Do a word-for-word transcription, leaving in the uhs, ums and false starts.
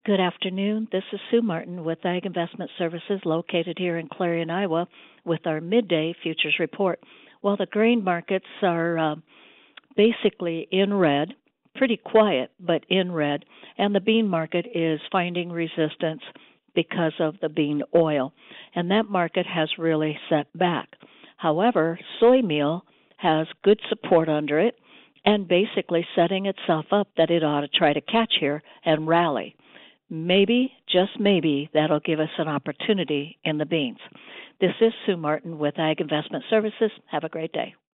Good afternoon. This is Sue Martin with Ag Investment Services located here in Clarion, Iowa, with our midday futures report. Well, the grain markets are uh, basically in red, pretty quiet, but in red, and the bean market is finding resistance because of the bean oil, and that market has really set back. However, soy meal has good support under it and basically setting itself up that it ought to try to catch here and rally. Maybe, just maybe, that'll give us an opportunity in the beans. This is Sue Martin with Ag Investment Services. Have a great day.